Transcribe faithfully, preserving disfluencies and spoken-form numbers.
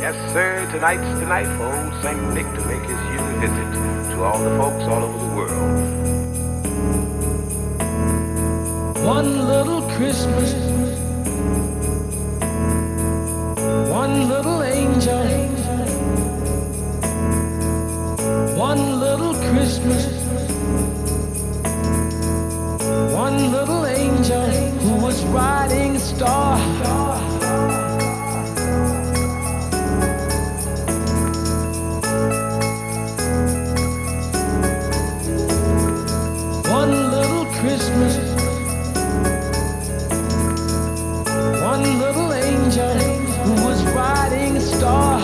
Yes, sir, tonight's the night for old Saint Nick to make his yearly visit to all the folks all over the world. One little Christmas, one little angel, one little Christmas, one little angel who was riding a star. One little Christmas, one little angel who was riding a star.